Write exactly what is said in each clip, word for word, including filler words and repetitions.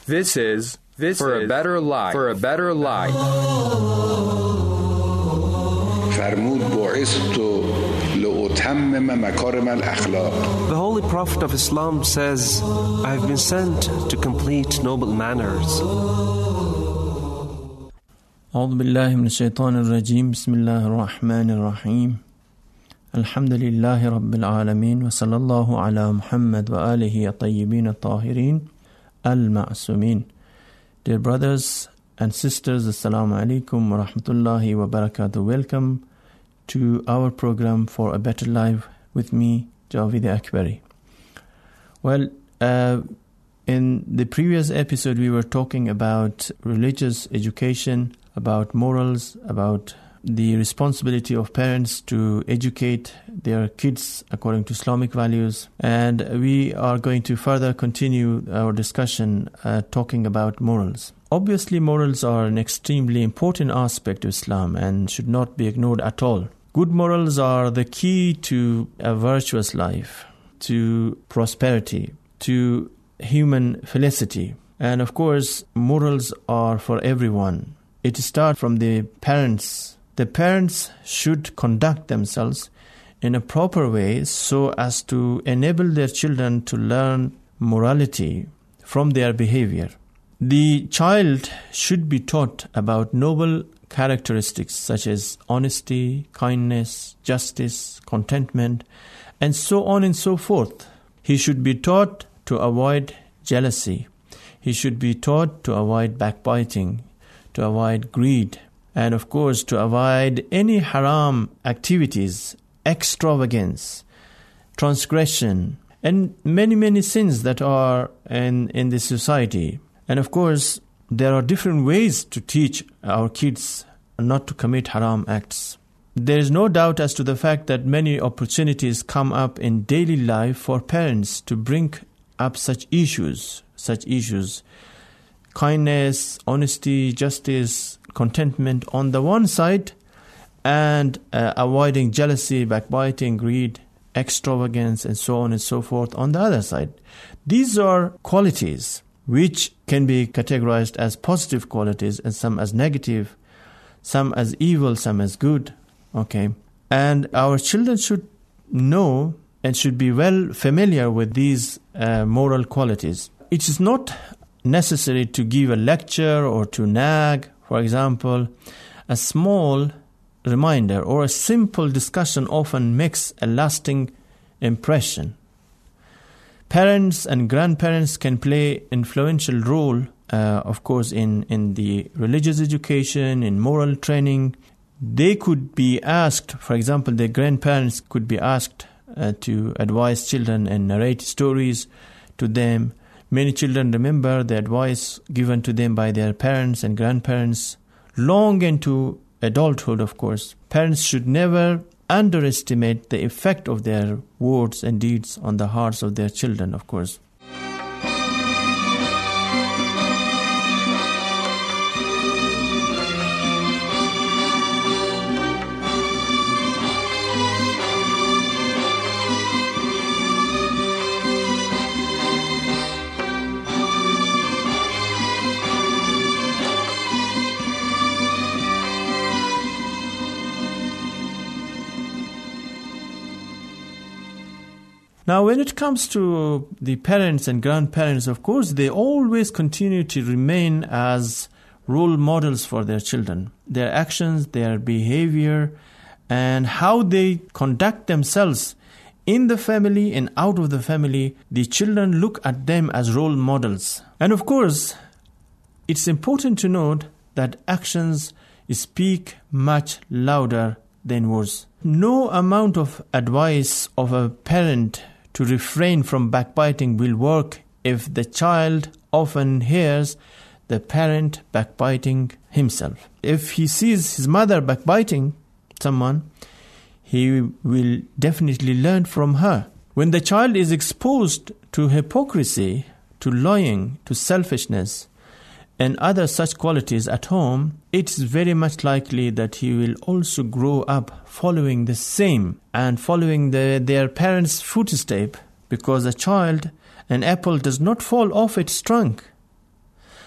This is this for is, a better life. For a better life. فرمود بعثت لأتمم مكارم الأخلاق. The Holy Prophet of Islam says, I have been sent to complete noble manners. أعوذ بالله من الشيطان الرجيم بسم الله الرحمن الرحيم الحمد لله رب العالمين وصلى الله على محمد وآله الطيبين الطاهرين المعصومين. Dear brothers and sisters, Assalamu alaikum wa rahmatullahi wa barakatuh. Welcome to our program For a Better Life with me, Javed Akbari. Well, uh, in the previous episode we were talking about religious education, about morals, about the responsibility of parents to educate their kids according to Islamic values. And we are going to further continue our discussion uh, talking about morals. Obviously, morals are an extremely important aspect of Islam and should not be ignored at all. Good morals are the key to a virtuous life, to prosperity, to human felicity. And of course, morals are for everyone. It starts from the parents. The parents should conduct themselves in a proper way so as to enable their children to learn morality from their behavior. The child should be taught about noble characteristics such as honesty, kindness, justice, contentment, and so on and so forth. He should be taught to avoid jealousy. He should be taught to avoid backbiting, to avoid greed, and of course to avoid any haram activities, extravagance, transgression, and many, many sins that are in, in the society. And of course, there are different ways to teach our kids not to commit haram acts. There is no doubt as to the fact that many opportunities come up in daily life for parents to bring up such issues, such issues. Kindness, honesty, justice, contentment on the one side, and uh, avoiding jealousy, backbiting, greed, extravagance, and so on and so forth on the other side. These are qualities which can be categorized as positive qualities and some as negative, some as evil, some as good. Okay, and our children should know and should be well familiar with these uh, moral qualities. It is not necessary to give a lecture or to nag. For example, a small reminder or a simple discussion often makes a lasting impression. Parents and grandparents can play influential role, uh, of course, in, in the religious education, in moral training. They could be asked, for example, the grandparents could be asked uh, to advise children and narrate stories to them. Many children remember the advice given to them by their parents and grandparents long into adulthood, of course. Parents should never underestimate the effect of their words and deeds on the hearts of their children, of course. Now, when it comes to the parents and grandparents, of course, they always continue to remain as role models for their children. Their actions, their behavior, and how they conduct themselves in the family and out of the family, the children look at them as role models. And of course, it's important to note that actions speak much louder than words. No amount of advice of a parent to refrain from backbiting will work if the child often hears the parent backbiting himself. If he sees his mother backbiting someone, he will definitely learn from her. When the child is exposed to hypocrisy, to lying, to selfishness, and other such qualities at home, it's very much likely that he will also grow up following the same and following the, their parents' footstep, because a child, an apple does not fall off its trunk.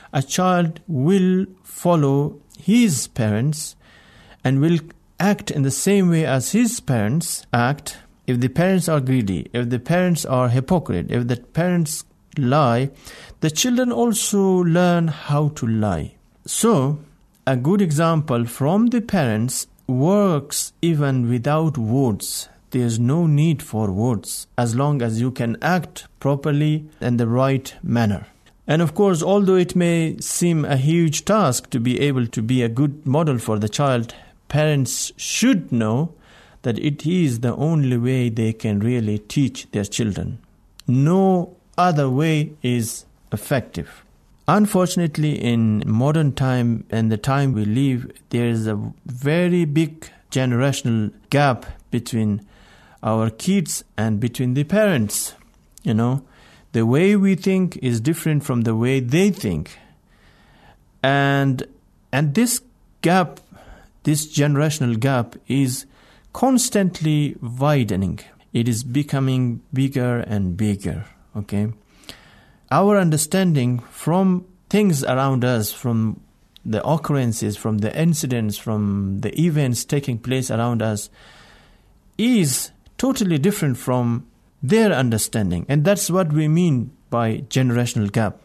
a child will follow his parents and will act in the same way as his parents act. If the parents are greedy, if the parents are hypocrite, if the parents lie, the children also learn how to lie. So, a good example from the parents works even without words. There's no need for words as long as you can act properly in the right manner. And of course, although it may seem a huge task to be able to be a good model for the child, parents should know that it is the only way they can really teach their children. No other way is effective. Unfortunately, in modern time and the time we live, there is a very big generational gap between our kids and between the parents. You know, the way we think is different from the way they think. And and this gap, this generational gap is constantly widening. It is becoming bigger and bigger, okay? Our understanding from things around us, from the occurrences, from the incidents, from the events taking place around us, is totally different from their understanding. And that's what we mean by generational gap.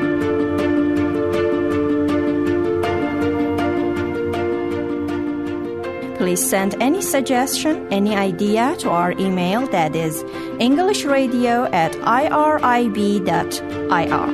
Please send any suggestion, any idea to our email, that is englishradio at irib dot I R.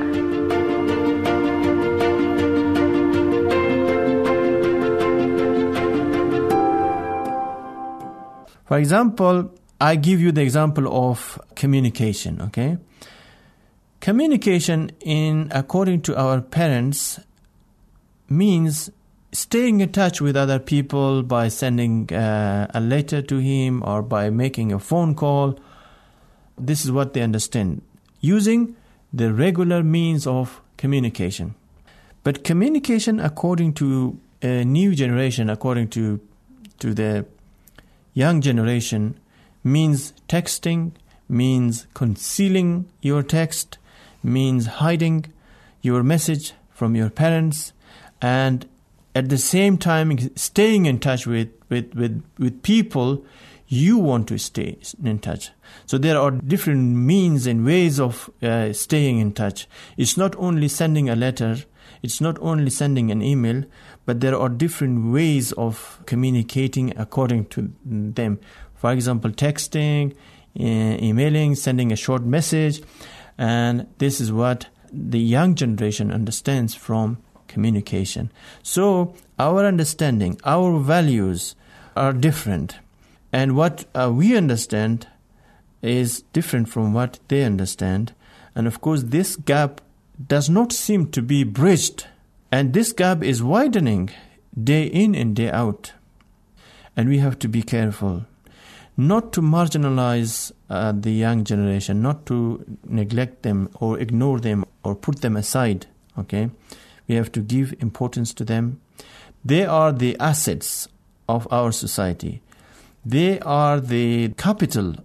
For example, I give you the example of communication, okay? Communication, in according to our parents, means staying in touch with other people by sending uh, a letter to him or by making a phone call. This is what they understand, using the regular means of communication. But communication, according to a new generation, according to to the young generation, means texting, means concealing your text, means hiding your message from your parents, and at the same time staying in touch with, with, with, with people you want to stay in touch. So there are different means and ways of uh, staying in touch. It's not only sending a letter, it's not only sending an email, but there are different ways of communicating according to them. For example, texting, uh, emailing, sending a short message. And this is what the young generation understands from communication. So our understanding, our values are different. And what uh, we understand is different from what they understand. And of course, this gap does not seem to be bridged. And this gap is widening day in and day out. And we have to be careful not to marginalize uh, the young generation, not to neglect them or ignore them or put them aside, okay? We have to give importance to them. They are the assets of our society. They are the capital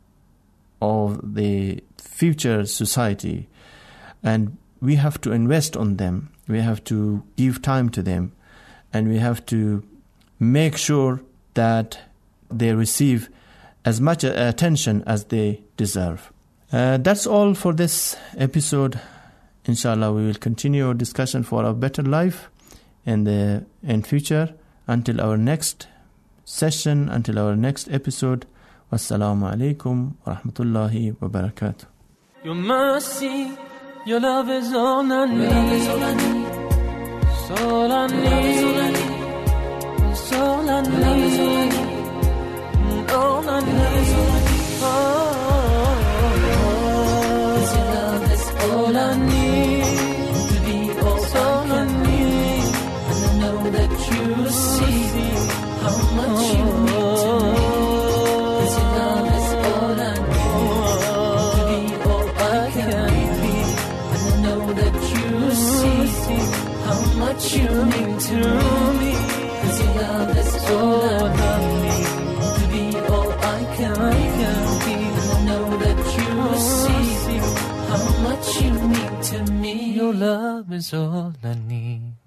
of the future society. And we have to invest on them. We have to give time to them. And we have to make sure that they receive as much attention as they deserve. Uh, that's all for this episode. Inshallah, we will continue our discussion for a better life in the in future. Until our next session, until our next episode. Wassalamu alaikum wa rahmatullahi wa barakatuh. Your mercy, your love is all I need. All I need. It's all I need. It's all I need. All I need. Oh, your love is all I need. To be all I need. And I know that you see how much you mean to me. Cause your love is all I need. To be all I can be. And I know that you see how much you mean to me. Cause your love is all I need. To be all I can be. And I know that you see how much you mean to me. Your love is all I need.